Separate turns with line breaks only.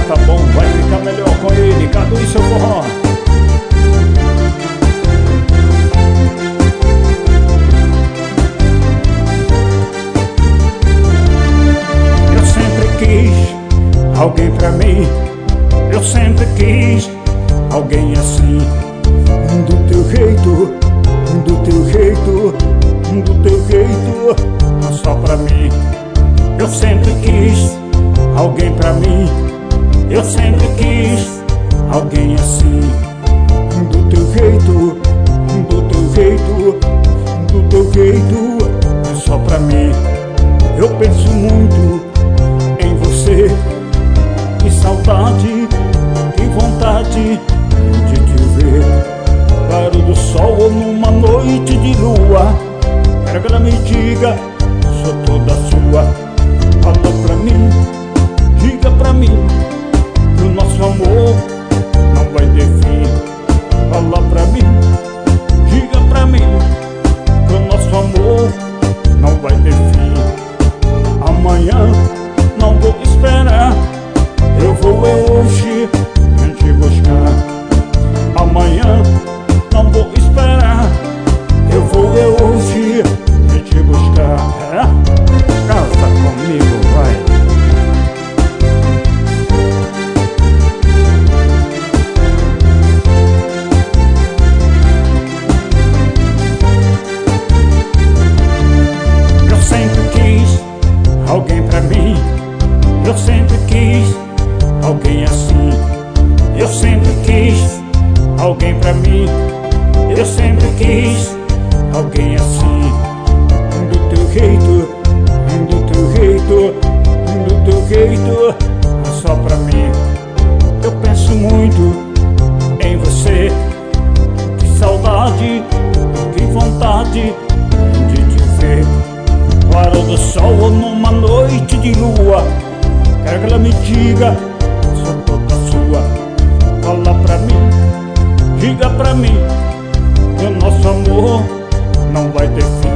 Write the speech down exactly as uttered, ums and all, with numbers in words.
tá bom, vai ficar melhor com ele. Cadu e seu forró. Eu sempre quis alguém pra mim, eu sempre quis alguém assim, do teu jeito, do teu jeito, do teu jeito, só pra mim. Eu sempre quis alguém pra mim, eu sempre quis alguém assim, do teu jeito, do teu jeito, do teu jeito, só pra mim. Eu penso muito em você, que saudade, que vontade de te ver, claro do sol ou numa noite de lua. Quero que ela me diga, sou toda sua. Fala pra mim, diga pra mim, que o nosso amor não vai ter fim. Fala pra mim, diga pra mim, que o nosso amor não vai ter fim. Amanhã não vou esperar, eu vou é hoje te buscar. Amanhã não vou esperar, eu vou é hoje te buscar. É? Casa comigo, vai. Eu sempre quis alguém pra mim, eu sempre quis alguém assim. Eu sempre quis alguém pra mim, eu sempre quis alguém assim, do teu jeito, do teu jeito, do teu jeito, só pra mim. Eu penso muito em você, que saudade, que vontade de te ver, claro do sol ou numa noite de lua. Quero que ela me diga, sou toda sua. Fala pra mim, diga pra mim, que o nosso amor não vai ter fim.